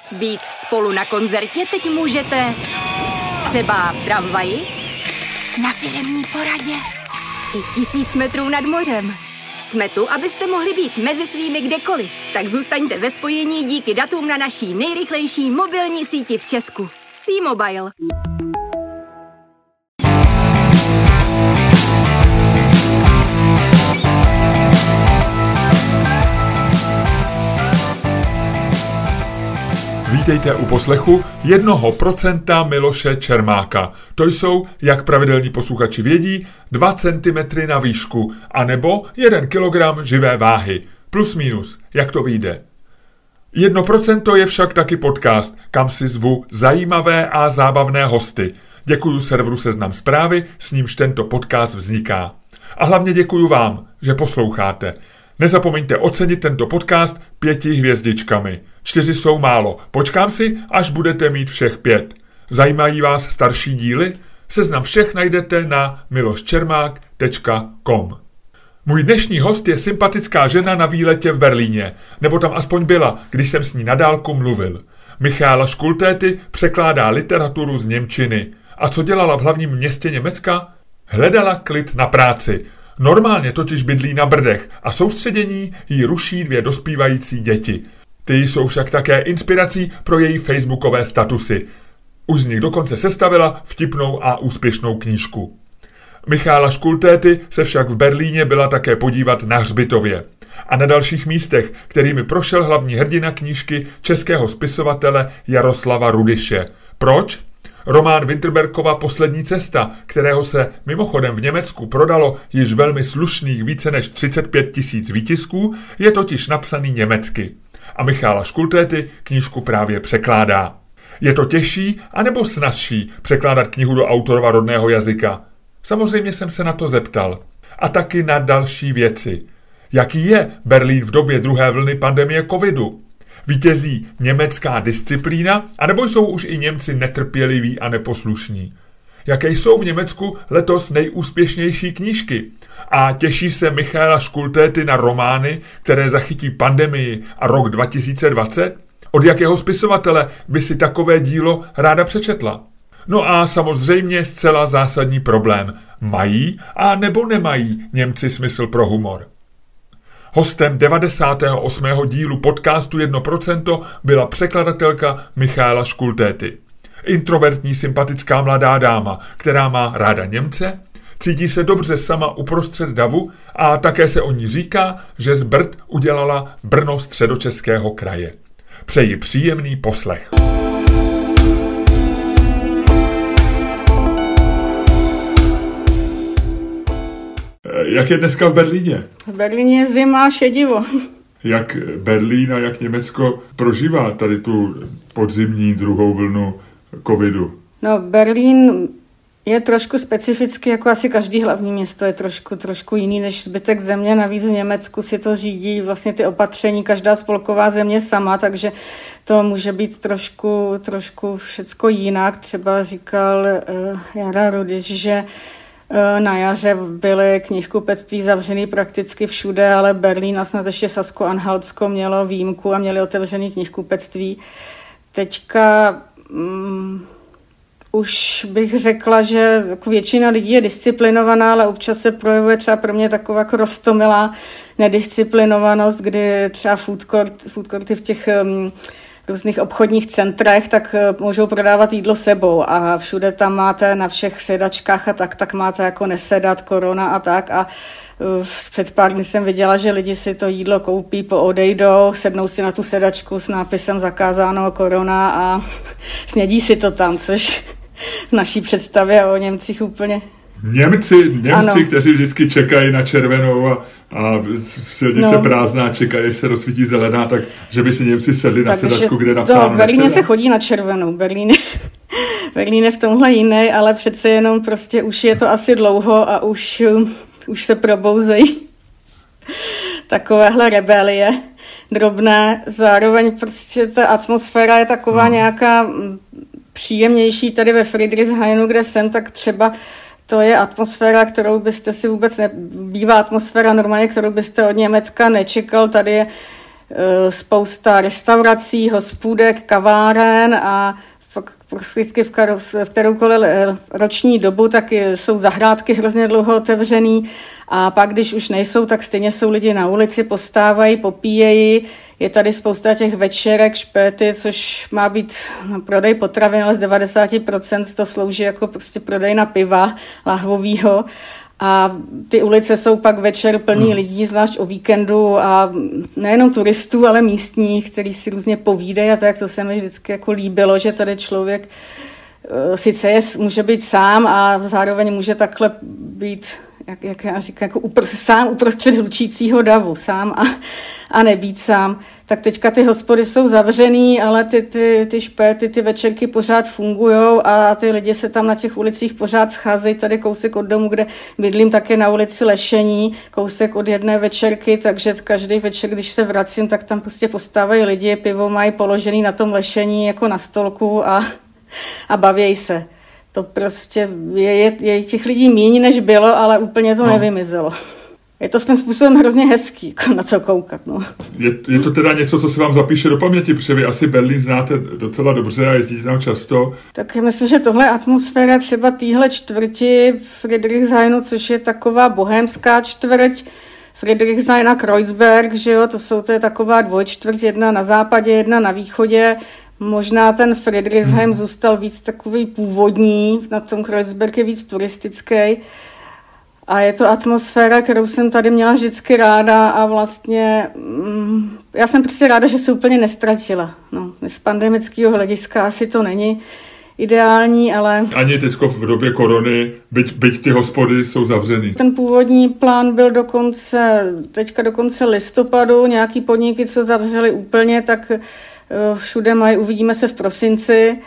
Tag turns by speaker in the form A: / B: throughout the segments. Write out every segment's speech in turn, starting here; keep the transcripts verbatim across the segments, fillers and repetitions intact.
A: Být spolu na koncertě teď můžete třeba v tramvaji, na firemní poradě i tisíc metrů nad mořem. Jsme tu, abyste mohli být mezi svými kdekoliv. Tak zůstaňte ve spojení díky datům na naší nejrychlejší mobilní síti v Česku. T-Mobile.
B: Vítejte u poslechu jednoho procenta Miloše Čermáka. To jsou, jak pravidelní posluchači vědí, dva centimetry na výšku, anebo jeden kilogram živé váhy. Plus minus, jak to vyjde. Jedno procento je však taky podcast, kam si zvu zajímavé a zábavné hosty. Děkuju serveru Seznam Zprávy, s nímž tento podcast vzniká. A hlavně děkuju vám, že posloucháte. Nezapomeňte ocenit tento podcast pěti hvězdičkami. Čtyři jsou málo. Počkám si, až budete mít všech pět. Zajímají vás starší díly? Seznam všech najdete na miloščermák tečka com. Můj dnešní host je sympatická žena na výletě v Berlíně, nebo tam aspoň byla, když jsem s ní na dálku mluvil. Michaela Škultéty překládá literaturu z němčiny. A co dělala v hlavním městě Německa? Hledala klid na práci. Normálně totiž bydlí na Brdech a soustředění jí ruší dvě dospívající děti. Ty jsou však také inspirací pro její facebookové statusy. Už z nich dokonce sestavila vtipnou a úspěšnou knížku. Michála Škultéty se však v Berlíně byla také podívat na hřbitově. A na dalších místech, kterými prošel hlavní hrdina knížky českého spisovatele Jaroslava Rudyše. Proč? Román Winterbergova Poslední cesta, kterého se mimochodem v Německu prodalo již velmi slušných více než třicet pět tisíc výtisků, je totiž napsaný německy. A Michála Škultéty knížku právě překládá. Je to těžší anebo snazší překládat knihu do autorova rodného jazyka? Samozřejmě jsem se na to zeptal. A taky na další věci. Jaký je Berlín v době druhé vlny pandemie covidu? Vítězí německá disciplína, anebo jsou už i Němci netrpěliví a neposlušní? Jaké jsou v Německu letos nejúspěšnější knížky? A těší se Michaela Škultéty na romány, které zachytí pandemii a rok dva tisíce dvacet? Od jakého spisovatele by si takové dílo ráda přečetla? No a samozřejmě zcela zásadní problém. Mají a nebo nemají Němci smysl pro humor? Hostem devadesátého osmého dílu podcastu jedno procento byla překladatelka Michaela Škultéty. Introvertní sympatická mladá dáma, která má ráda Němce, cítí se dobře sama uprostřed davu a také se o ní říká, že z Brd udělala Brno středočeského kraje. Přeji příjemný poslech. Jak je dneska v Berlíně?
C: V Berlíně je zima a šedivo.
B: Jak Berlín a jak Německo prožívá tady tu podzimní druhou vlnu covidu?
C: No, Berlín je trošku specifický, jako asi každý hlavní město je trošku, trošku jiný než zbytek země. Navíc v Německu si to řídí vlastně ty opatření každá spolková země sama, takže to může být trošku, trošku všecko jinak. Třeba říkal uh, Jara Rudyš, že na jaře byly knihkupectví zavřený prakticky všude, ale Berlín a snad ještě Sasko-Anhaltsko mělo výjimku a měli otevřený knihkupectví. Teďka um, už bych řekla, že jako většina lidí je disciplinovaná, ale občas se projevuje třeba pro mě taková jako roztomilá nedisciplinovanost, kdy třeba food, court, food courty v těch um, různých obchodních centrech, tak můžou prodávat jídlo sebou a všude tam máte na všech sedačkách a tak, tak máte jako nesedat, korona a tak a před pár dny jsem viděla, že lidi si to jídlo koupí, poodejdou, sednou si na tu sedačku s nápisem zakázáno korona a snědí si to tam, což v naší představě o Němcích úplně...
B: Němci, Němci, kteří vždycky čekají na červenou a, a silnice no. prázdná, čekají, až se rozsvítí zelená, tak že by si Němci sedli na takže, sedačku, kde je napsáno
C: v Berlíně nesedá. Se chodí na červenou. Berlín, Berlín je v tomhle jiný, ale přece jenom prostě už je to asi dlouho a už, už se probouzejí takovéhle rebelie drobné. Zároveň prostě ta atmosféra je taková no. nějaká příjemnější tady ve Friedrichshainu, kde jsem, tak třeba to je atmosféra, kterou byste si vůbec ne... bývá atmosféra normálně, kterou byste od Německa nečekal. Tady je spousta restaurací, hospůdek, kaváren a vždycky v kteroukoliv roční dobu tak jsou zahrádky hrozně dlouho otevřený a pak, když už nejsou, tak stejně jsou lidi na ulici, postávají, popíjejí. Je tady spousta těch večerek, špéty, což má být prodej potravin, ale z devadesát procent to slouží jako prostě prodej na piva lahvovýho. A ty ulice jsou pak večer plný hmm. lidí, zvlášť o víkendu a nejenom turistů, ale místních, který si různě povídají a tak to se mi vždycky jako líbilo, že tady člověk uh, sice je, může být sám a zároveň může takhle být, jak, jak já říkám, jako upr- sám uprostřed hlučícího davu, sám a, a nebýt sám. Tak teďka ty hospody jsou zavřený, ale ty, ty, ty špéty, ty večerky pořád fungujou a ty lidi se tam na těch ulicích pořád scházejí. Tady kousek od domu, kde bydlím, tak je na ulici Lešení, kousek od jedné večerky, takže každý večer, když se vracím, tak tam prostě postávají lidi, pivo mají položený na tom Lešení jako na stolku a, a bavějí se. To prostě je, je, je těch lidí méně, než bylo, ale úplně to no. nevymizelo. Je to s tím způsobem hrozně hezký na to koukat. No.
B: Je, je to teda něco, co se vám zapíše do paměti, protože vy asi Berlín znáte docela dobře a jezdíte tam často.
C: Tak myslím, že tohle atmosféra třeba téhle čtvrti Friedrichshainu, což je taková bohémská čtvrť, Friedrichshain a Kreuzberg, že jo, to jsou to je taková dvojčtvrť, jedna na západě, jedna na východě. Možná ten Friedrichshain hmm. zůstal víc takový původní, na tom Kreuzberg je víc turistický. A je to atmosféra, kterou jsem tady měla vždycky ráda a vlastně mm, já jsem prostě ráda, že se úplně nestratila. No, z pandemického hlediska asi to není ideální, ale... Ani
B: teďko v době korony, byť, byť ty hospody jsou zavřený.
C: Ten původní plán byl do konce, teďka do konce listopadu, nějaký podniky, co zavřeli úplně, tak všude mají, uvidíme se v prosinci.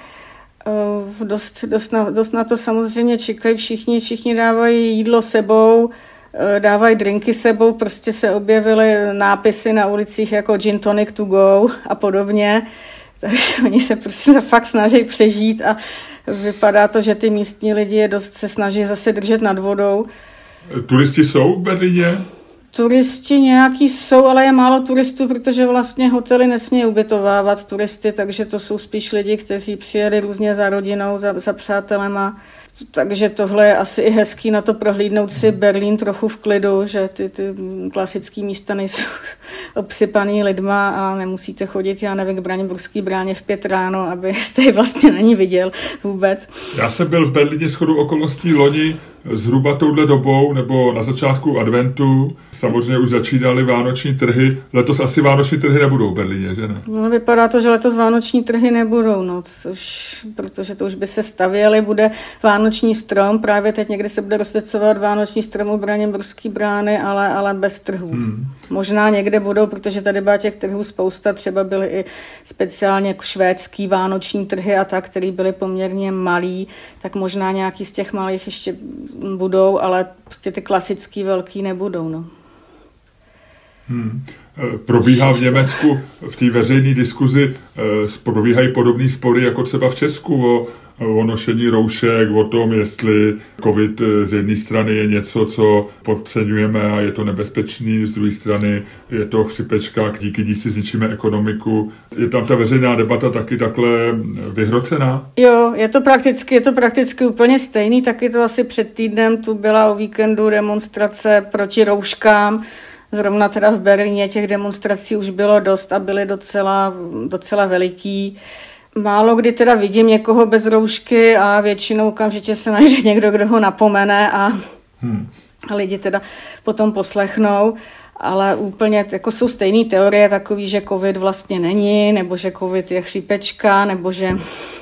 C: Dost, dost, na, dost na to samozřejmě čekají všichni, všichni dávají jídlo sebou, dávají drinky sebou, prostě se objevily nápisy na ulicích jako gin tonic to go a podobně, takže oni se prostě fakt snaží přežít a vypadá to, že ty místní lidi je dost se snaží zase držet nad vodou.
B: Turisti jsou v Berlíně?
C: Turisti nějaký jsou, ale je málo turistů, protože vlastně hotely nesmějí ubytovávat turisty, takže to jsou spíš lidi, kteří přijeli různě za rodinou, za, za přátelema. Takže tohle je asi i hezký na to prohlídnout si Berlín trochu v klidu, že ty, ty klasické místa nejsou obsypaný lidma a nemusíte chodit, já nevím, k Braniborské bráně v pět ráno, abyste ji vlastně na ní viděl vůbec.
B: Já jsem byl v Berlíně shodou okolností loni zhruba touhle dobou, nebo na začátku adventu. Samozřejmě už začínaly vánoční trhy. Letos asi vánoční trhy nebudou v Berlíně, že ne?
C: No, vypadá to, že letos vánoční trhy nebudou, no, což, protože to už by se stavěly, bude vánoční strom, právě teď někdy se bude rozsvěcovat vánoční strom u Braniborské brány, ale, ale bez trhů. Hmm. Možná někde budou, protože tady byla těch trhů spousta, třeba byly i speciálně jako švédský vánoční trhy a tak, které byly poměrně malý, tak možná nějaký z těch malých ještě budou, ale prostě ty klasický velký nebudou, no.
B: Hmm. Probíhá v Německu v té veřejné diskuzi probíhají podobné spory jako třeba v Česku o, o nošení roušek, o tom, jestli covid z jedné strany je něco, co podceňujeme a je to nebezpečný, z druhé strany je to chřipečka, díky ní si zničíme ekonomiku. Je tam ta veřejná debata taky takhle vyhrocená?
C: Jo, je to prakticky, je to prakticky úplně stejný, taky to asi před týdnem tu byla o víkendu demonstrace proti rouškám. Zrovna teda v Berlíně těch demonstrací už bylo dost a byly docela, docela veliký. Málo kdy teda vidím někoho bez roušky a většinou okamžitě se najde někdo, kdo ho napomene a, hmm. a lidi teda potom poslechnou. Ale úplně jako jsou stejné teorie takový, že covid vlastně není, nebo že covid je chřipečka, nebo že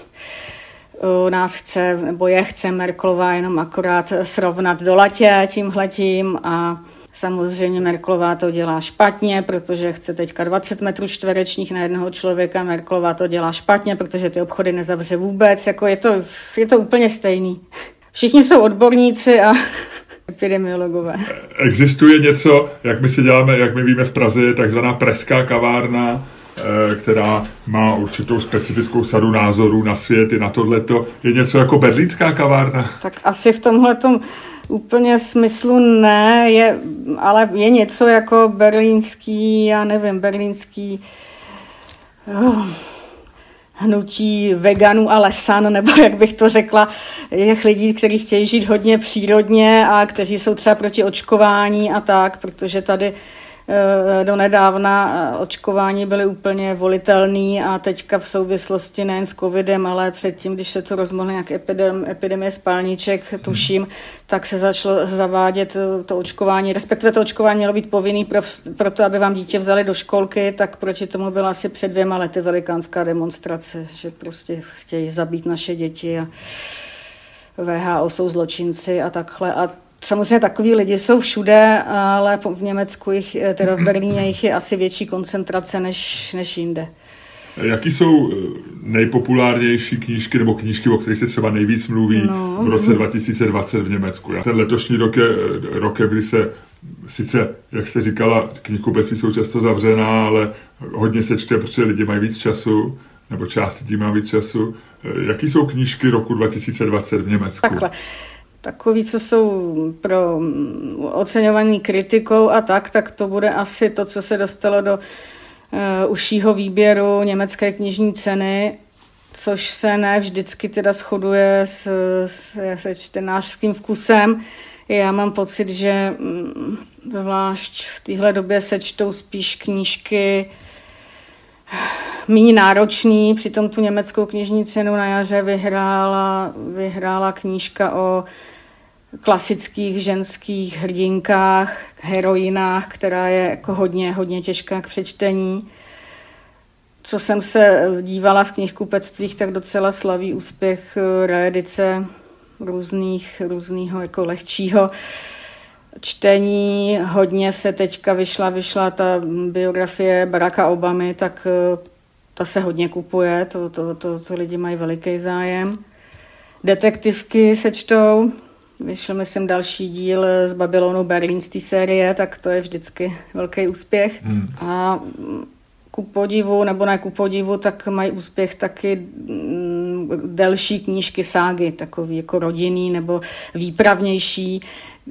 C: nás chce, nebo je chce Merkelová jenom akorát srovnat do latě tímhletím a samozřejmě Merkelová to dělá špatně, protože chce teďka dvacet metrů čtverečních na jednoho člověka. Merkelová to dělá špatně, protože ty obchody nezavře vůbec. Jako je, to, je to úplně stejný. Všichni jsou odborníci a epidemiologové.
B: Existuje něco, jak my si děláme, jak my víme v Praze, je takzvaná pražská kavárna, která má určitou specifickou sadu názorů na svět i na tohleto. Je něco jako berlínská kavárna?
C: Tak asi v tomhletom Úplně smyslu ne, je, ale je něco jako berlínský, já nevím, berlínský oh, hnutí veganů a lesan, nebo jak bych to řekla, těch lidí, kteří chtějí žít hodně přírodně a kteří jsou třeba proti očkování a tak, protože tady do nedávna očkování byly úplně volitelný a teďka v souvislosti nejen s covidem, ale předtím, když se tu rozmohla nějak epidem, epidemie spalniček, tuším, tak se začalo zavádět to očkování, respektive to očkování mělo být povinný pro, pro to, aby vám dítě vzali do školky, tak proti tomu byla asi před dvěma lety velikánská demonstrace, že prostě chtějí zabít naše děti a V H O jsou zločinci a takhle. A samozřejmě takový lidi jsou všude, ale v Německu, jich, teda v Berlíně, jich je asi větší koncentrace než, než jinde.
B: Jaký jsou nejpopulárnější knížky nebo knížky, o kterých se třeba nejvíc mluví no. v roce dva tisíce dvacet v Německu? Ten letošní rok je rokem, kdy se sice, jak jste říkala, knihkupectví jsou často zavřená, ale hodně se čte, protože lidi mají víc času, nebo část lidí má víc času. Jaký jsou knížky roku dva tisíce dvacet v Německu?
C: Takhle. Takový, co jsou pro oceňovaný kritikou a tak, tak to bude asi to, co se dostalo do uh, užšího výběru německé knižní ceny, což se ne vždycky teda shoduje s, se čtenářským vkusem. Já mám pocit, že mm, zvlášť v téhle době se čtou spíš knížky méně náročný, přitom tu německou knižní cenu na jaře vyhrála, vyhrála knížka o klasických ženských hrdinkách, heroinách, která je jako hodně, hodně těžká k přečtení. Co jsem se dívala v knihkupectvích, tak docela slaví úspěch reedice různých, různýho jako lehčího čtení. Hodně se teďka vyšla, vyšla ta biografie Baracka Obamy, tak ta se hodně kupuje, to, to, to, to lidi mají veliký zájem. Detektivky se čtou, vyšel myslím další díl z Babylonu Berlin z té série, tak to je vždycky velký úspěch. Hmm. A ku podivu, nebo ne ku podivu, tak mají úspěch taky mm, delší knížky, ságy, takový jako rodinný nebo výpravnější,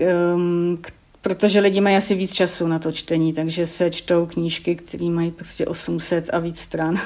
C: um, protože lidi mají asi víc času na to čtení, takže se čtou knížky, které mají prostě osm set a víc stran.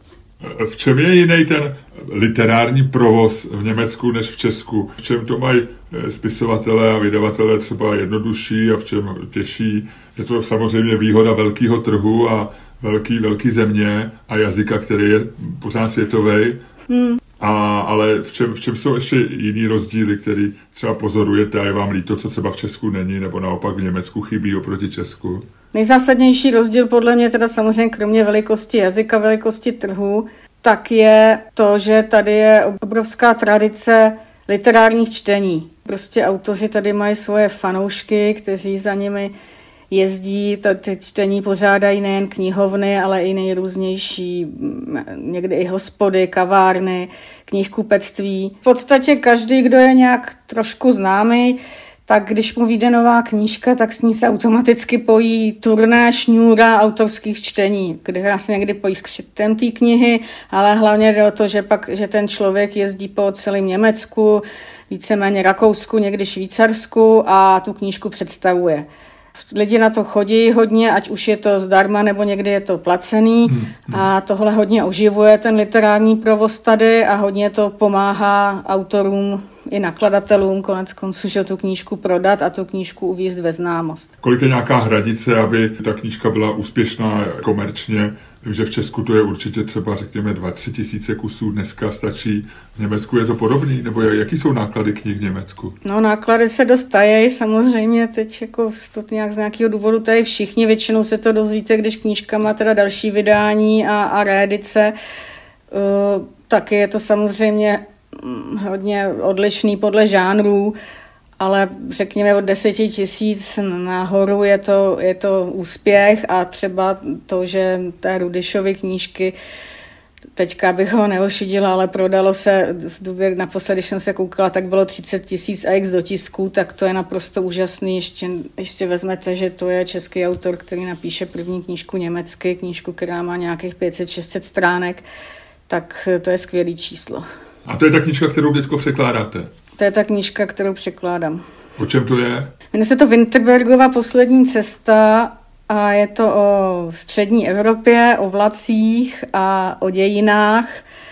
B: V čem je jiný ten literární provoz v Německu než v Česku? V čem to mají spisovatelé a vydavatelé třeba jednodušší a v čem těžší? Je to samozřejmě výhoda velkého trhu a velký, velký země a jazyka, který je pořád světovej. Hmm. A, ale v čem, v čem jsou ještě jiný rozdíly, který třeba pozorujete a je vám líto, co třeba v Česku není, nebo naopak v Německu chybí oproti Česku?
C: Nejzásadnější rozdíl podle mě teda samozřejmě kromě velikosti jazyka, velikosti trhu, tak je to, že tady je obrovská tradice literárních čtení. Prostě autoři tady mají svoje fanoušky, kteří za nimi jezdí, ty čtení pořádají nejen knihovny, ale i nejrůznější, někdy i hospody, kavárny, knihkupectví. V podstatě každý, kdo je nějak trošku známý, tak když mu vyjde nová knížka, tak s ní se automaticky pojí turné šňůra autorských čtení, kde se někdy pojí s křtem té knihy, ale hlavně jde o to, že, pak, že ten člověk jezdí po celém Německu, víceméně Rakousku, někdy Švýcarsku a tu knížku představuje. Lidi na to chodí hodně, ať už je to zdarma, nebo někdy je to placený hmm, hmm. a tohle hodně oživuje ten literární provoz tady a hodně to pomáhá autorům i nakladatelům konec konců, že tu knížku prodat a tu knížku uvést ve známost.
B: Kolik je nějaká hranice, aby ta knížka byla úspěšná komerčně? Vím, že v Česku to je určitě třeba, řekněme, dvacet tisíce kusů dneska stačí. V Německu je to podobný? Nebo jaký jsou náklady knih v Německu?
C: No, náklady se dostají, samozřejmě teď jako to nějak z nějakého důvodu tady všichni, většinou se to dozvíte, když knížka má teda další vydání a, a reedice. Uh, taky je to samozřejmě hodně odlišný podle žánrů, ale řekněme od deseti tisíc nahoru je to, je to úspěch a třeba to, že té Rudyšovy knížky, teďka bych ho neošidila, ale prodalo se, v době naposledy, když jsem se koukala, tak bylo třicet tisíc a x do tisku, tak to je naprosto úžasný. Ještě, ještě vezmete, že to je český autor, který napíše první knížku německy, knížku, která má nějakých pět set šest set stránek, tak to je skvělý číslo.
B: A to je ta knížka, kterou teďko překládáte?
C: To je ta knížka, kterou překládám.
B: O čem to je?
C: Jmenuje se to Winterbergova poslední cesta a je to o střední Evropě, o vlacích a o dějinách.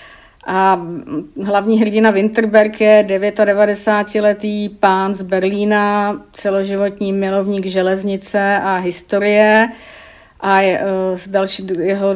C: A hlavní hrdina Winterberg je devadesátidevítiletý pán z Berlína, celoživotní milovník železnice a historie. A je, další jeho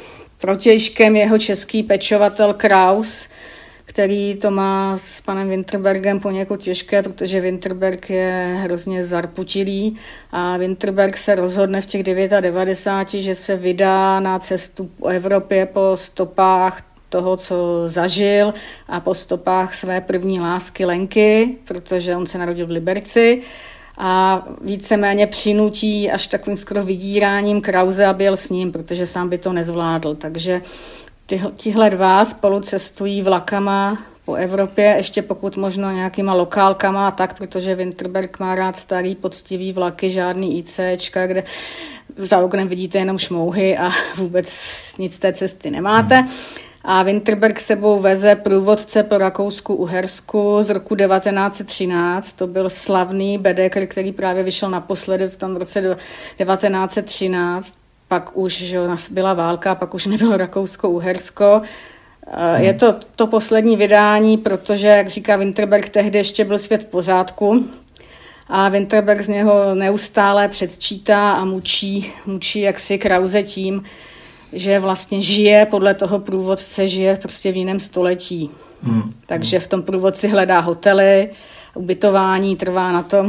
C: protějškem jeho český pečovatel Kraus, který to má s panem Winterbergem poněkud těžké, protože Winterberg je hrozně zarputilý a Winterberg se rozhodne v těch devadesáti devíti, že se vydá na cestu po Evropě po stopách toho, co zažil a po stopách své první lásky Lenky, protože on se narodil v Liberci a víceméně přinutí až takovým skoro vydíráním Krause, aby jel s ním, protože sám by to nezvládl. Takže tyhle, tihle dva spolu cestují vlakama po Evropě, ještě pokud možno nějakýma lokálkama a tak, protože Winterberg má rád starý poctivý vlaky, žádný ICčka, kde za oknem vidíte jenom šmouhy a vůbec nic z té cesty nemáte. A Winterberg sebou veze průvodce po Rakousku-Uhersku z roku devatenáct set třináct. To byl slavný Bedecker, který právě vyšel naposledy v tom roce devatenáct set třináct. Pak už že byla válka, pak už nebylo Rakousko-Uhersko. Hmm. Je to to poslední vydání, protože, jak říká Winterberg, tehdy ještě byl svět v pořádku. A Winterberg z něho neustále předčítá a mučí, mučí jaksi Krause tím, že vlastně žije podle toho průvodce, žije prostě v jiném století. Hmm. Takže v tom průvodci hledá hotely, ubytování trvá na tom,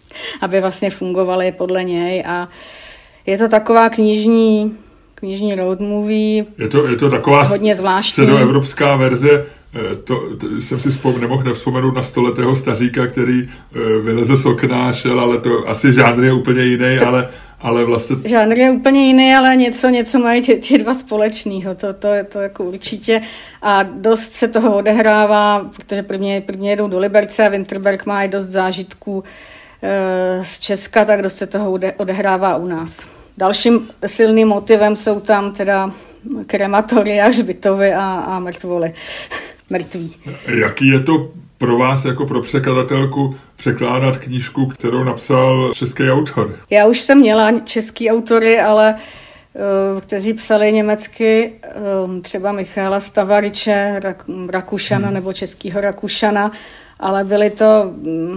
C: aby vlastně fungovaly podle něj a je to taková knižní, knižní road movie.
B: Je to, je to taková
C: hodně zvláštní
B: středoevropská verze. To, to jsem si vzpom, nemohl nevzpomenout na stoletého staříka, který uh, vyleze z okna, šel, ale to asi žánr je úplně jiný, to, ale, ale vlastně...
C: Žánr je úplně jiný, ale něco, něco mají ty, ty dva společného, to, to, to jako určitě. A dost se toho odehrává, protože prvně, prvně jedou do Liberce a Winterberg má i dost zážitků uh, z Česka, tak dost se toho odehrává u nás. Dalším silným motivem jsou tam teda krematoria, hřbitovy a, a mrtvoly. Mrtví.
B: Jaký je to pro vás jako pro překladatelku překládat knížku, kterou napsal český autor?
C: Já už jsem měla český autory, ale uh, kteří psali německy, uh, třeba Michaela Stavariče, Rak, Rakušana hmm. nebo českýho Rakušana, ale byly to,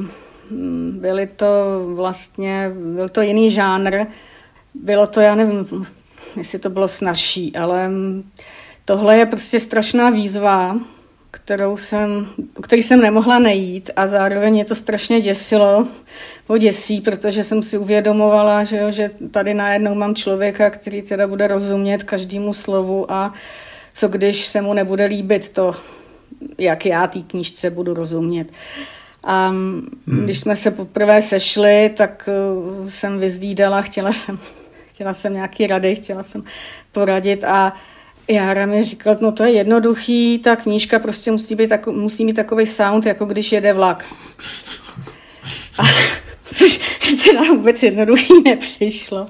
C: um, byly to vlastně, byl to jiný žánr. Bylo to, já nevím, jestli to bylo snazší, ale tohle je prostě strašná výzva, kterou jsem, který jsem nemohla nejít a zároveň mě to strašně děsilo, poděsí, protože jsem si uvědomovala, že, jo, že tady najednou mám člověka, který teda bude rozumět každému slovu a co když se mu nebude líbit to, jak já té knížce budu rozumět. A hmm. když jsme se poprvé sešli, tak uh, jsem vyzvídala, chtěla jsem, chtěla jsem nějaký rady, chtěla jsem poradit a Jára mi říkal, no to je jednoduchý, ta knížka prostě musí, být tako, musí mít takový sound, jako když jede vlak. A, což teda vůbec jednoduchý nepřišlo.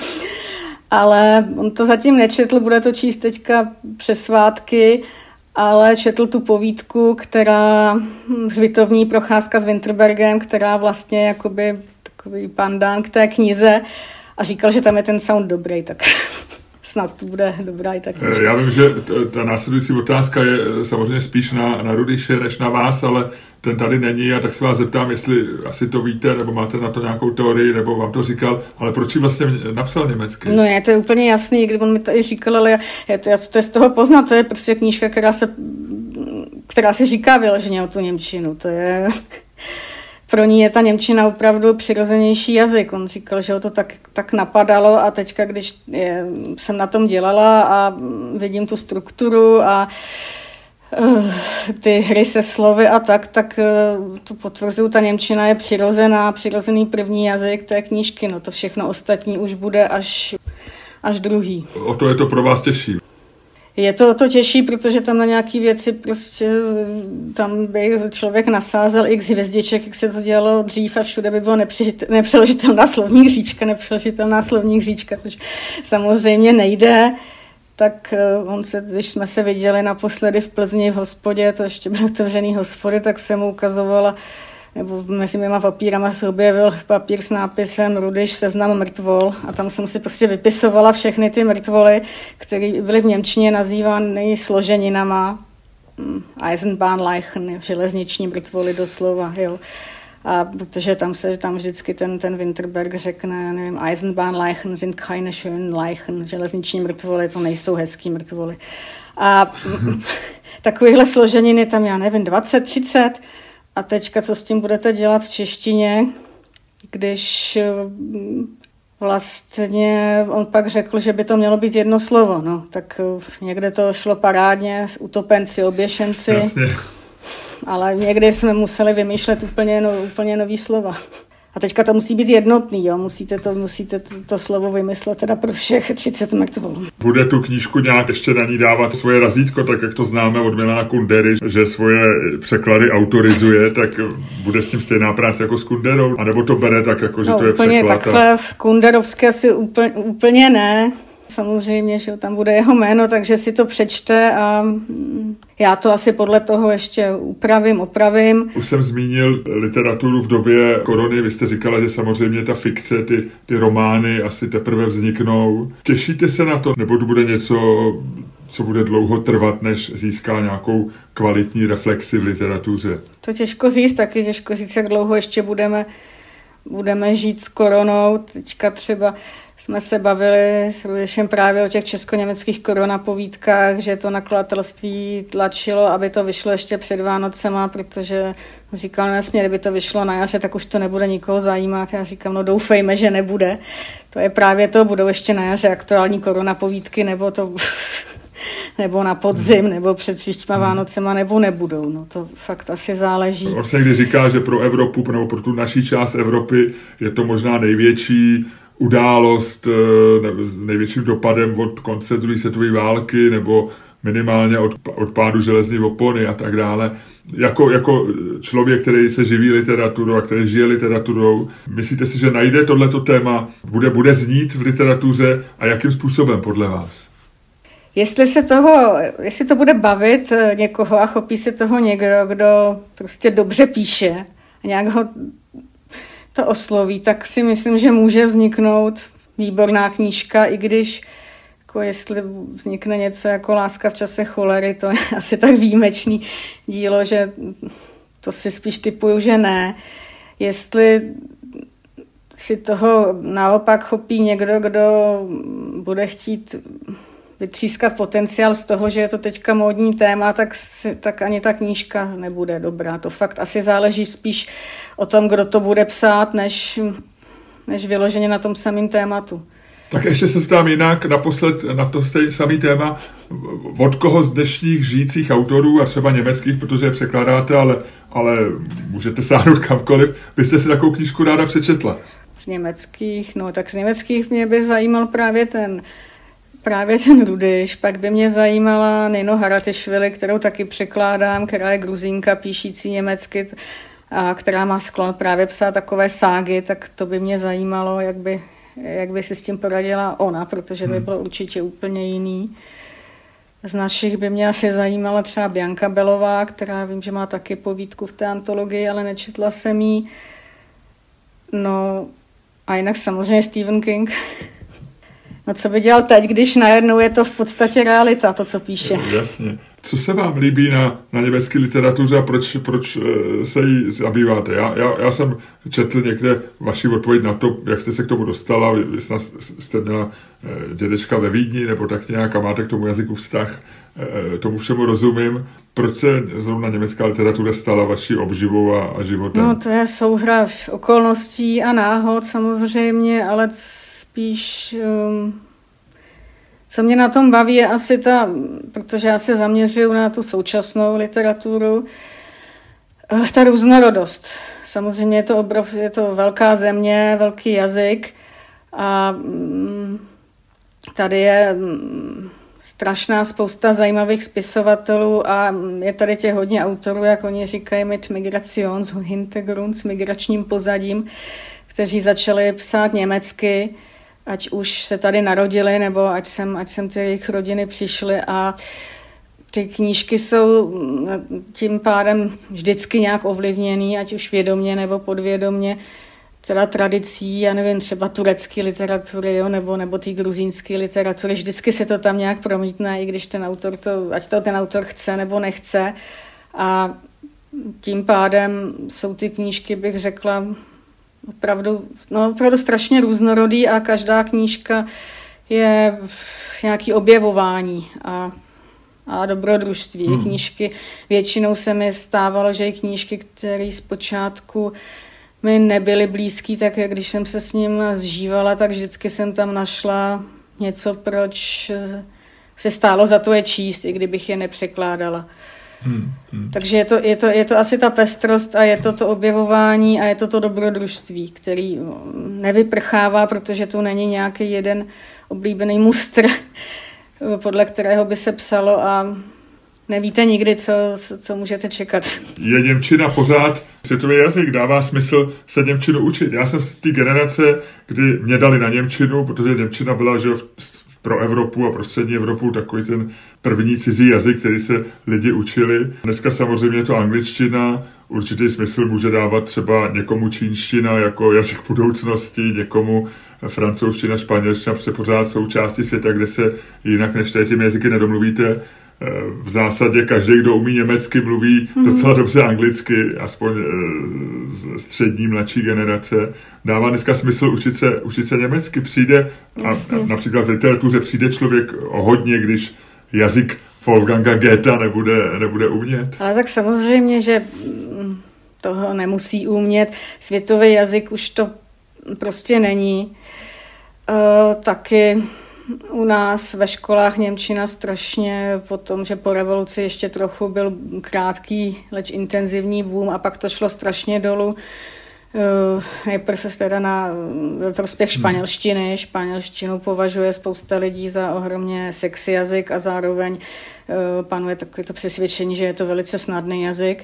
C: Ale on to zatím nečetl, bude to číst teďka přes svátky, ale četl tu povídku, která, hřbitovní procházka s Winterbergem, která vlastně jakoby takový pandán k té knize a říkal, že tam je ten sound dobrý, tak snad to bude dobrá i tak.
B: Já vím, že ta následující otázka je samozřejmě spíš na, na Rudyše než na vás, ale ten tady není a tak se vás zeptám, jestli asi to víte, nebo máte na to nějakou teorii, nebo vám to říkal, ale proč ji vlastně napsal německy?
C: No je to je úplně jasný, když on mi to i říkal, ale já, já, to, já to je z toho poznat, to je prostě knížka, která se, která se říká vyloženě o tu němčinu, to je... Pro ní je ta němčina opravdu přirozenější jazyk. On říkal, že ho to tak, tak napadalo a teďka, když je, jsem na tom dělala a vidím tu strukturu a uh, ty hry se slovy a tak, tak uh, to potvrzuju, ta němčina je přirozená, přirozený první jazyk té knížky. No to všechno ostatní už bude až, až druhý.
B: O to je to pro vás těžší.
C: Je to to těžší, protože tam na nějaké věci prostě tam by člověk nasázel x hvězdiček, jak se to dělalo dřív a všude by bylo nepřeložitelná slovní hříčka, nepřeložitelná slovní hříčka, což samozřejmě nejde. Tak on se, když jsme se viděli naposledy v Plzni v hospodě, to ještě byly otevřený hospody, tak jsem mu ukazovala nebo mezi mýma papírama se objevil papír s nápisem Rudyš seznam mrtvol a tam jsem si prostě vypisovala všechny ty mrtvoly, které byly v němčině nazývány složeninama. Eisenbahnleichen, železniční mrtvoly doslova, jo. A protože tam se tam vždycky ten, ten Winterberg řekne, nevím, Eisenbahnleichen sind keine schönen Leichen, železniční mrtvoly, to nejsou hezký mrtvoly. A takovýchhle složenin je tam, já nevím, dvacet, třicet. A teďka, co s tím budete dělat v češtině, když vlastně on pak řekl, že by to mělo být jedno slovo, no, tak někde to šlo parádně, utopenci, oběšenci,
B: Jasně.
C: Ale někdy jsme museli vymýšlet úplně, no, úplně nový slova. A teďka to musí být jednotný, jo? Musíte, to, musíte to, to slovo vymyslet teda pro všech třicet mrtvol.
B: Bude tu knížku nějak ještě na ní dávat svoje razítko, tak jak to známe od Milana Kundery, že svoje překlady autorizuje, tak bude s tím stejná práce jako s Kunderou? A nebo to bere tak, jako, že
C: no,
B: to je
C: úplně
B: překlad?
C: Takhle v Kunderovské asi úplně, úplně ne. Samozřejmě, že tam bude jeho jméno, takže si to přečte a já to asi podle toho ještě upravím, opravím.
B: Už jsem zmínil literaturu v době korony. Vy jste říkala, že samozřejmě ta fikce, ty, ty romány asi teprve vzniknou. Těšíte se na to? Nebo to bude něco, co bude dlouho trvat, než získá nějakou kvalitní reflexi v literatuře?
C: To těžko říct, taky těžko říct, jak dlouho ještě budeme, budeme žít s koronou. Teďka třeba jsme se bavili s Rudyšem právě o těch česko-německých koronapovídkách, že to nakladatelství tlačilo, aby to vyšlo ještě před Vánocema, protože říkal, no jasně, kdyby to vyšlo na jaře, tak už to nebude nikoho zajímat. Já říkám, no doufejme, že nebude. To je právě to, budou ještě na jaře aktuální koronapovídky, nebo to nebo na podzim, nebo před příštíma Vánocema, nebo nebudou. No to fakt asi záleží.
B: Vlastně když říká, že pro Evropu, nebo pro tu naší část Evropy je to možná největší událost s největším dopadem od konce druhé světové války nebo minimálně od, od pádu železní opony a tak dále. Jako, jako člověk, který se živí literaturou a který žije literaturou, myslíte si, že najde tohleto téma, bude, bude znít v literatuře a jakým způsobem podle vás?
C: Jestli se toho, jestli to bude bavit někoho a chopí se toho někdo, kdo prostě dobře píše a nějak ho to osloví, tak si myslím, že může vzniknout výborná knížka, i když jako jestli vznikne něco jako Láska v čase cholery, to je asi tak výjimečný dílo, že to si spíš typuju, že ne. Jestli si toho naopak chopí někdo, kdo bude chtít vytřískat potenciál z toho, že je to teďka módní téma, tak, tak ani ta knížka nebude dobrá. To fakt asi záleží spíš o tom, kdo to bude psát, než, než vyloženě na tom samém tématu.
B: Tak ještě se ptám jinak, naposled na to samý téma, od koho z dnešních žijících autorů a třeba německých, protože je překládáte, ale, ale můžete sáhnout kamkoliv, byste si takovou knížku ráda přečetla?
C: Z německých, no tak z německých mě by zajímal právě ten Právě ten Rudyš, pak by mě zajímala Nino Haratišvili, kterou taky překládám, která je Gruzínka, píšící německy, a která má sklon právě psát takové ságy, tak to by mě zajímalo, jak by, jak by si s tím poradila ona, protože to by bylo určitě úplně jiný. Z našich by mě asi zajímala třeba Bianka Belová, která vím, že má taky povídku v té antologii, ale nečetla jsem jí. No a jinak samozřejmě Stephen King. No co by dělal teď, když najednou je to v podstatě realita, to, co píše.
B: Jasně. Co se vám líbí na, na německé literatuře a proč, proč se jí zabýváte? Já, já, já jsem četl někde vaši odpověď na to, jak jste se k tomu dostala. Vy jste měla dědečka ve Vídni, nebo tak nějak, a máte k tomu jazyku vztah. Tomu všemu rozumím. Proč se zrovna německá literatura stala vaší obživou a, a životem?
C: No to je souhra okolností a náhod samozřejmě, ale spíš, um, co mě na tom baví, je asi ta, protože já se zaměřuju na tu současnou literaturu, ta různorodost. Samozřejmě je to, obrov, je to velká země, velký jazyk a um, tady je um, strašná spousta zajímavých spisovatelů a je tady těch hodně autorů, jak oni říkají, mit Migrationshintergrund, s migračním pozadím, kteří začali psát německy, ať už se tady narodili, nebo ať sem, ať sem ty jejich rodiny přišly. A ty knížky jsou tím pádem vždycky nějak ovlivněný, ať už vědomě nebo podvědomě, teda tradicí, já nevím, třeba turecké literatury, jo, nebo, nebo té gruzínské literatury. Vždycky se to tam nějak promítne, i když ten autor to, ať to ten autor chce nebo nechce. A tím pádem jsou ty knížky, bych řekla, opravdu, no, opravdu strašně různorodý a každá knížka je nějaký objevování a, a dobrodružství. Hmm. Knížky, většinou se mi stávalo, že i knížky, které zpočátku mi nebyly blízký, tak když jsem se s ním zžívala, tak vždycky jsem tam našla něco, proč se stálo za to je číst, i kdybych je nepřekládala. Hmm, hmm. Takže je to, je, to, je to asi ta pestrost a je to to objevování a je to to dobrodružství, který nevyprchává, protože tu není nějaký jeden oblíbený mustr, podle kterého by se psalo a nevíte nikdy, co, co můžete čekat.
B: Je němčina pořád světový jazyk, dává smysl se němčinu učit. Já jsem z té generace, kdy mě dali na němčinu, protože němčina byla, že pro Evropu a pro střední Evropu takový ten první cizí jazyk, který se lidi učili. Dneska samozřejmě je to angličtina, určitý smysl může dávat třeba někomu čínština jako jazyk budoucnosti, někomu francouzština, španělština, protože pořád jsou části světa, kde se jinak než tady těmi jazyky nedomluvíte. V zásadě každý, kdo umí německy, mluví mm. docela dobře anglicky, aspoň střední, mladší generace. Dává dneska smysl učit se, učit se německy. Přijde, a, a například v literatuře přijde člověk o hodně, když jazyk Wolfganga Goethe nebude, nebude umět. Ale
C: tak samozřejmě, že toho nemusí umět. Světový jazyk už to prostě není. E, taky u nás ve školách němčina strašně po tom, že po revoluci ještě trochu byl krátký, leč intenzivní boom a pak to šlo strašně dolů. Uh, nejprve teda na prospěch španělštiny. Španělštinu považuje spousta lidí za ohromně sexy jazyk a zároveň uh, panuje takové to přesvědčení, že je to velice snadný jazyk.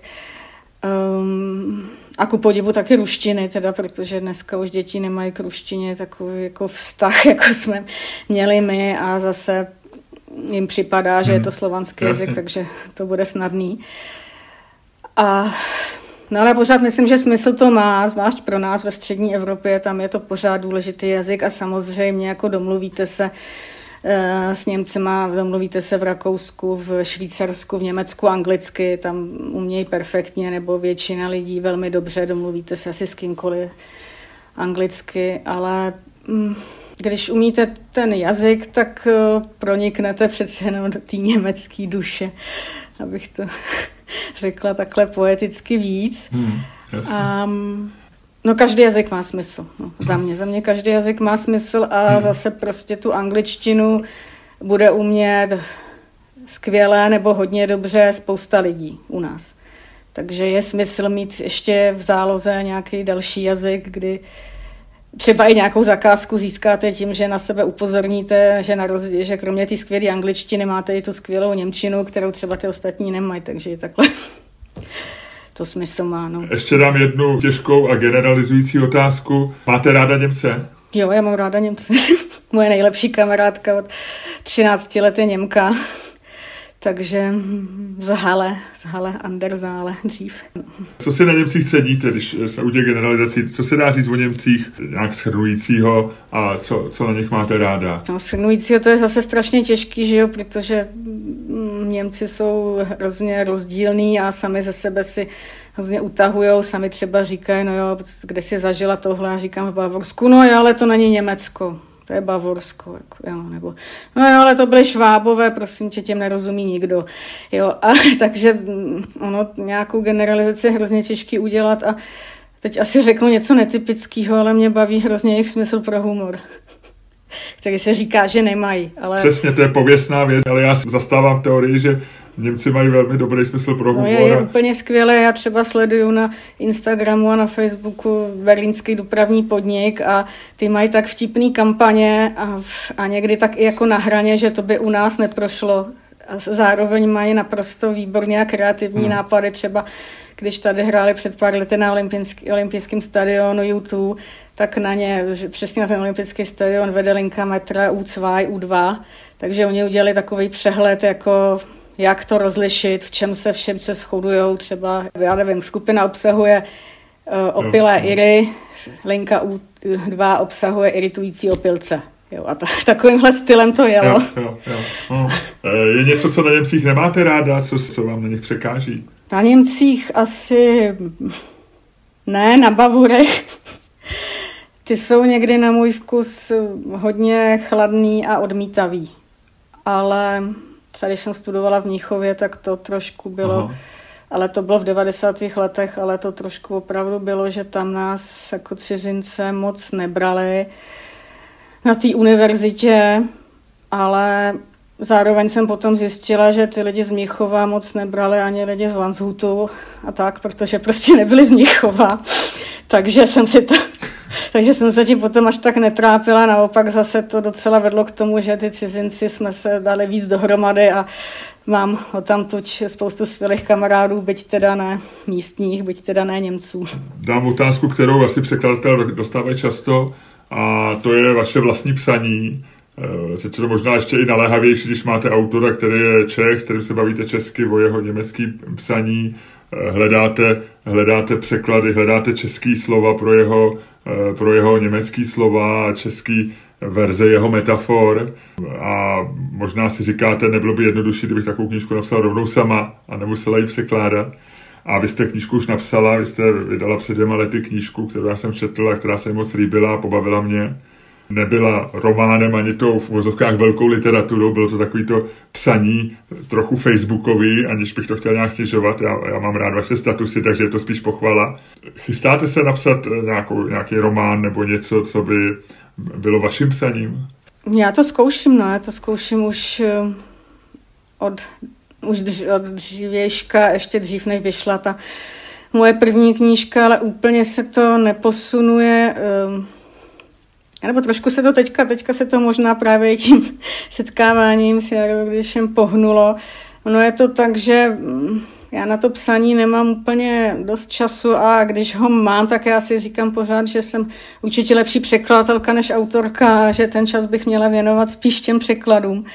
C: Um, a ku podivu taky ruštiny, teda, protože dneska už děti nemají k ruštině takový jako vztah, jako jsme měli my a zase jim připadá, že je to slovanský jazyk, takže to bude snadný. A no ale pořád myslím, že smysl to má, zvlášť pro nás ve střední Evropě, tam je to pořád důležitý jazyk a samozřejmě jako domluvíte se s Němcema, domluvíte se v Rakousku, v Švýcarsku, v Německu anglicky, tam umějí perfektně, nebo většina lidí velmi dobře, domluvíte se asi s kýmkoliv anglicky, ale když umíte ten jazyk, tak proniknete přece jenom do té německé duše, abych to řekla takhle poeticky víc. Hmm, a, no každý jazyk má smysl. No, za mě. Za mě každý jazyk má smysl a hmm. zase prostě tu angličtinu bude umět skvěle nebo hodně dobře spousta lidí u nás. Takže je smysl mít ještě v záloze nějaký další jazyk, kdy třeba i nějakou zakázku získáte tím, že na sebe upozorníte, že, na rozdíl, že kromě té skvělé angličtiny máte i tu skvělou němčinu, kterou třeba ty ostatní nemají, takže je takhle to smysl má. No.
B: Ještě dám jednu těžkou a generalizující otázku. Máte ráda Němce?
C: Jo, já mám ráda Němce. Moje nejlepší kamarádka od třinácti let je Němka. Takže z Halle, z Halle Andersále dřív.
B: Co si na Němcích ceníte, když jsme u těch generalizací? Co se dá říct o Němcích nějak shrnujícího a co, co na nich máte ráda?
C: No, shrnujícího to je zase strašně těžký, že jo, protože Němci jsou hrozně rozdílní a sami ze sebe si hrozně utahujou, sami třeba říkají, no jo, kde jsi zažila tohle, já říkám v Bavorsku, no jo, ale to není Německo. To je Bavorsko, jako, jo, nebo, no jo, ale to byly Švábové, prosím tě, těm nerozumí nikdo, jo, a takže ono nějakou generalizaci je hrozně těžký udělat a teď asi řeknu něco netypického, ale mě baví hrozně jejich smysl pro humor, který se říká, že nemají, ale...
B: Přesně, to je pověstná věc, ale já zastávám teorii, že Němci mají velmi dobrý smysl pro humor.
C: No je, je úplně skvělé, já třeba sleduju na Instagramu a na Facebooku berlínský dopravní podnik a ty mají tak vtipný kampaně a, a někdy tak i jako na hraně, že to by u nás neprošlo. A zároveň mají naprosto výborně a kreativní hmm. nápady, třeba když tady hráli před pár lety na olympijském stadionu U dva, tak na ně, přesně na ten olympijský stadion vede linka metra U dva, U dva, takže oni udělali takový přehled jako jak to rozlišit, v čem se všem se shodujou. Třeba, já nevím, skupina obsahuje uh, opilé no. iry, linka U dva obsahuje iritující opilce. Jo, a ta, takovýmhle stylem to jelo.
B: Jo, jo, jo. No. Je něco, co na Němcích nemáte ráda, co, co vám na nich překáží?
C: Na Němcích asi ne, na Bavurech. Ty jsou někdy na můj vkus hodně chladný a odmítavý. Ale tady, když jsem studovala v Mnichově, tak to trošku bylo, aha. ale to bylo v devadesátých letech, ale to trošku opravdu bylo, že tam nás jako cizince moc nebrali na té univerzitě, ale zároveň jsem potom zjistila, že ty lidi z Mnichova moc nebrali ani lidi z Landshutu a tak, protože prostě nebyli z Mnichova. Takže jsem si to... Takže jsem se tím potom až tak netrápila, naopak zase to docela vedlo k tomu, že ty cizinci jsme se dali víc dohromady a mám odtamtud spoustu skvělých kamarádů, byť teda ne místních, byť teda ne Němců.
B: Dám otázku, kterou asi překladatel dostávají často, a to je vaše vlastní psaní. Řeč to možná ještě i naléhavější, když máte autora, který je Čech, s kterým se bavíte česky o jeho německý psaní, hledáte, hledáte překlady, hledáte český slova pro jeho, pro jeho německý slova a český verze jeho metafor a možná si říkáte, nebylo by jednodušší, kdybych takovou knížku napsala rovnou sama a nemusela ji překládat. A vy jste knížku už napsala, vy jste vydala před dvěma lety knížku, kterou já jsem četl a která se mi moc líbila a pobavila mě. Nebyla románem ani tou v uvozovkách velkou literaturou, bylo to takový to psaní trochu facebookový, aniž bych to chtěl nějak snižovat. Já, já mám rád vaše statusy, takže je to spíš pochvala. Chystáte se napsat nějakou, nějaký román nebo něco, co by bylo vaším psaním?
C: Já to zkouším, no, já to zkouším už od, už od dřívějška, ještě dřív, než vyšla ta moje první knížka, ale úplně se to neposunuje. Nebo trošku se to teďka, teďka se to možná právě tím setkáváním s Jarou, když jim pohnulo. Ono je to tak, že já na to psaní nemám úplně dost času a když ho mám, tak já si říkám pořád, že jsem určitě lepší překladatelka než autorka a že ten čas bych měla věnovat spíš těm překladům.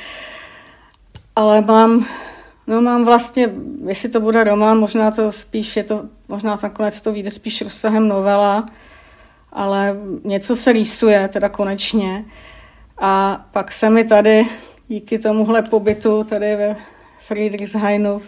C: Ale mám, no mám vlastně, jestli to bude román, možná to spíš je to, možná nakonec to vyjde spíš rozsahem novela, ale něco se rýsuje, teda konečně. A pak se mi tady, díky tomuhle pobytu tady ve Friedrichshainu,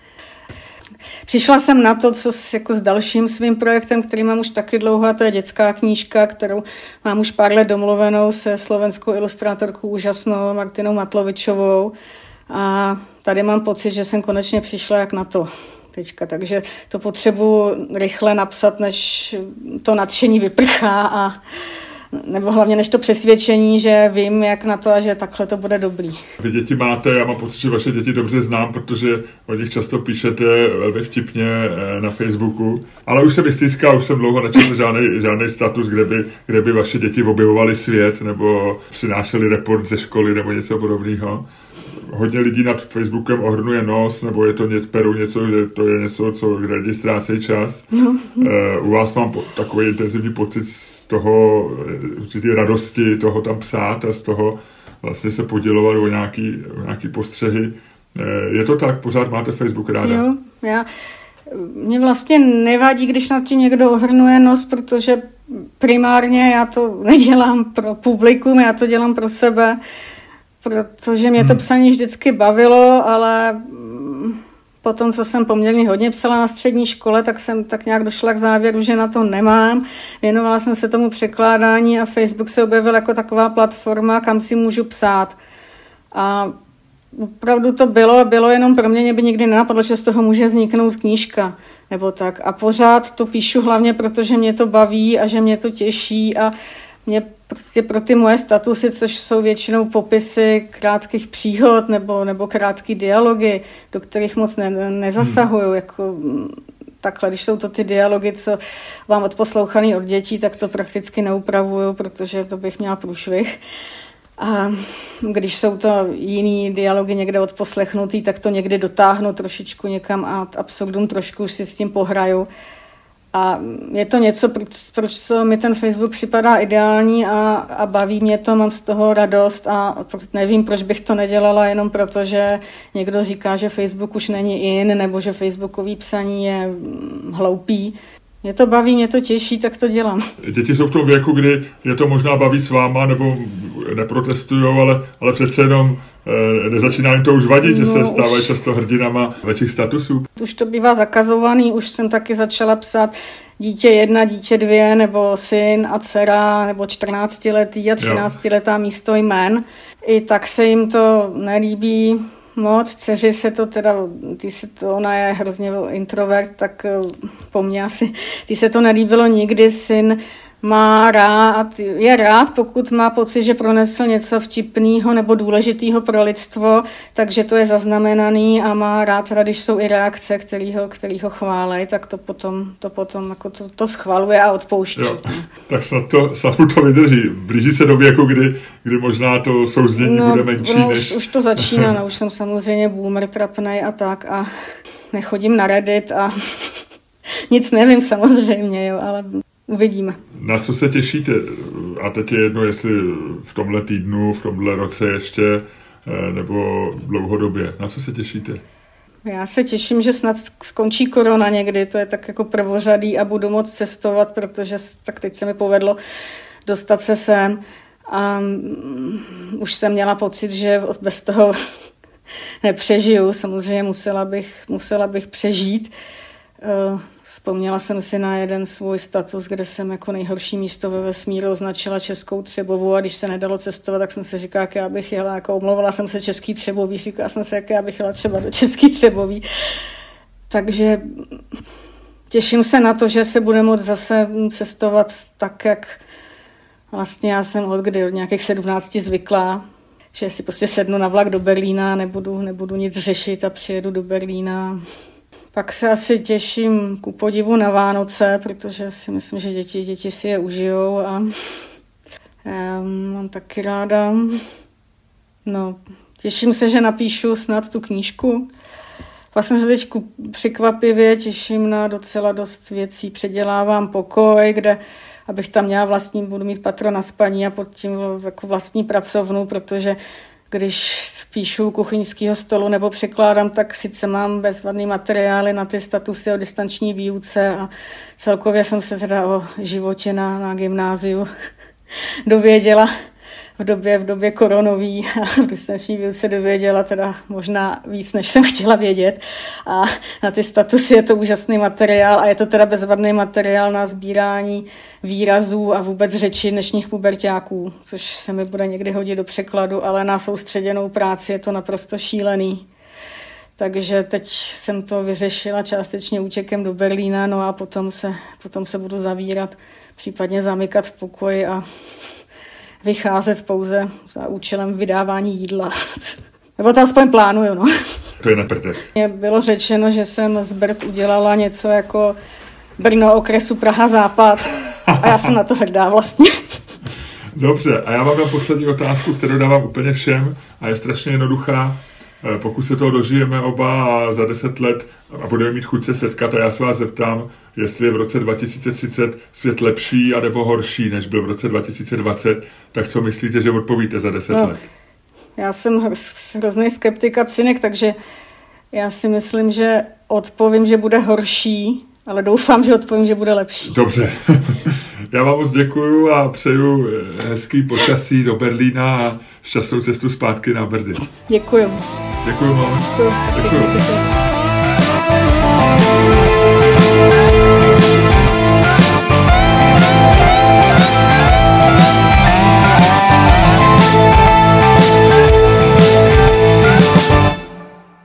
C: přišla jsem na to, co s, jako s dalším svým projektem, který mám už taky dlouho, a to je dětská knížka, kterou mám už pár let domluvenou se slovenskou ilustrátorkou úžasnou Martinou Matlovičovou. A tady mám pocit, že jsem konečně přišla jak na to. Teďka, takže to potřebuji rychle napsat, než to nadšení vyprchá a nebo hlavně než to přesvědčení, že vím, jak na to a že takhle to bude dobrý.
B: Vy děti máte, já mám pocit, že vaše děti dobře znám, protože o nich často píšete velmi vtipně na Facebooku, ale už jsem jistýská, už jsem dlouho nečetl žádný, žádný status, kde by, kde by vaše děti objevovaly svět nebo přinášeli report ze školy nebo něco podobného. Hodně lidí nad Facebookem ohrnuje nos, nebo je to něco, peru něco, že to je něco, co, kde lidi ztrácejí čas. No. E, u vás mám po, takový intenzivní pocit z toho, určitý radosti toho tam psát a z toho vlastně se podělovat o nějaký, o nějaký postřehy. E, je to tak? Pořád máte Facebook ráda?
C: Jo, já... Mně vlastně nevadí, když nad tím někdo ohrnuje nos, protože primárně já to nedělám pro publikum, já to dělám pro sebe, protože mě to psaní vždycky bavilo, ale potom, co jsem poměrně hodně psala na střední škole, tak jsem tak nějak došla k závěru, že na to nemám. Věnovala jsem se tomu překládání a Facebook se objevil jako taková platforma, kam si můžu psát. A opravdu to bylo, bylo jenom pro mě, mě by nikdy nenapadlo, že z toho může vzniknout knížka, nebo tak. A pořád to píšu hlavně, protože mě to baví a že mě to těší a mě prostě pro ty moje statusy, což jsou většinou popisy krátkých příhod nebo, nebo krátký dialogy, do kterých moc ne, nezasahuju, hmm. jako takhle, když jsou to ty dialogy, co vám odposlouchaný od dětí, tak to prakticky neupravuju, protože to bych měla průšvih. A když jsou to jiný dialogy někde odposlechnutý, tak to někdy dotáhnu trošičku někam a absurdum trošku si s tím pohraju. A je to něco, proč mi ten Facebook připadá ideální a, a baví mě to, mám z toho radost a nevím, proč bych to nedělala jenom proto, že někdo říká, že Facebook už není in, nebo že facebookový psaní je hloupý. Mě to baví, mě to těší, tak to dělám.
B: Děti jsou v tom věku, kdy je to možná baví s váma, nebo neprotestujou, ale, ale přece jenom e, nezačíná jim to už vadit, no, že se stávají už často hrdinama větších statusů.
C: Už to bývá zakazovaný, už jsem taky začala psát dítě jedna, dítě dvě, nebo syn a dcera, nebo čtrnáctiletý a třináctiletá místo jmén. I tak se jim to nelíbí moc. Dceři se to teda, ty se to, ona je hrozně introvert, tak po mně asi, ty se to nelíbilo nikdy. Syn má rád, je rád, pokud má pocit, že pronesl něco vtipného nebo důležitého pro lidstvo, takže to je zaznamenaný a má rád, když jsou i reakce, který ho, který ho chválej, tak to potom, to potom jako to, to schvaluje a odpouští. Jo,
B: tak snad to, snad mu to vydrží. Blíží se do věku, kdy, kdy možná to souznění no, bude menší.
C: No,
B: než...
C: už, už to začíná, no, už jsem samozřejmě boomer trapnej a tak a nechodím na Reddit a nic nevím samozřejmě, jo, ale uvidíme.
B: Na co se těšíte? A teď je jedno, jestli v tomhle týdnu, v tomhle roce ještě, nebo dlouhodobě. Na co se těšíte?
C: Já se těším, že snad skončí korona někdy, to je tak jako prvořadý a budu moct cestovat, protože tak teď se mi povedlo dostat se sem a už jsem měla pocit, že bez toho nepřežiju. Samozřejmě musela bych, musela bych přežít. Vzpomněla jsem si na jeden svůj status, kde jsem jako nejhorší místo ve vesmíru označila Českou Třebovu a když se nedalo cestovat, tak jsem se říkala, jak já bych jela, jako omlouvala jsem se Český Třebový, říkala jsem se, jak já bych jela třeba do Český Třebový. Takže těším se na to, že se bude moct zase cestovat tak, jak vlastně já jsem od kdy, od nějakých sedmnácti zvyklá, že si prostě sednu na vlak do Berlína, nebudu, nebudu nic řešit a přijedu do Berlína. Pak se asi těším ku podivu na Vánoce, protože si myslím, že děti, děti si je užijou a já mám taky ráda. No, těším se, že napíšu snad tu knížku. Vlastně se teď překvapivě těším na docela dost věcí. Předělávám pokoj, kde abych tam měla vlastní, budu mít patro na spaní a pod tím jako vlastní pracovnu, protože když píšu kuchyňského stolu nebo překládám, tak sice mám bezvadný materiály na ty statusy o distanční výuce a celkově jsem se teda o životě na, na gymnáziu dověděla v době, v době koronový a v distanční výuce dověděla teda možná víc, než jsem chtěla vědět. A na ty statusy je to úžasný materiál a je to teda bezvadný materiál na sbírání výrazů a vůbec řeči dnešních puberťáků, což se mi bude někdy hodit do překladu, ale na soustředěnou práci je to naprosto šílený. Takže teď jsem to vyřešila částečně účekem do Berlína, no a potom se, potom se budu zavírat, případně zamykat v pokoji a vycházet pouze za účelem vydávání jídla. Nebo to aspoň plánuju, no.
B: To je na prdě.
C: Mně bylo řečeno, že jsem z Brd udělala něco jako Brno okresu Praha Západ a já jsem na to hrdá vlastně.
B: Dobře, a já vám dám poslední otázku, kterou dávám úplně všem a je strašně jednoduchá. Pokud se toho dožijeme oba a za deset let a budeme mít chuť se setkat a já se vás zeptám, jestli je v roce dva tisíce třicet svět lepší anebo horší, než byl v roce dva tisíce dvacet, tak co myslíte, že odpovíte za deset no, let?
C: Já jsem hrozný skeptik a cynik, takže já si myslím, že odpovím, že bude horší, ale doufám, že odpovím, že bude lepší.
B: Dobře. Já vám moc děkuju a přeju hezký počasí do Berlína a šťastnou cestu zpátky na Brdy.
C: Děkuju.
B: Děkuju moc.
C: Děkuju.
B: Děkuju.